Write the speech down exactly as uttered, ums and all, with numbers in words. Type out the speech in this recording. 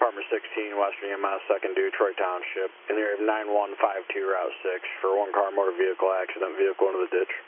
Farmer sixteen, West Virginia, Mass second due, Troy Township, in the area of nine one five two Route six for one car motor vehicle accident, vehicle into the ditch.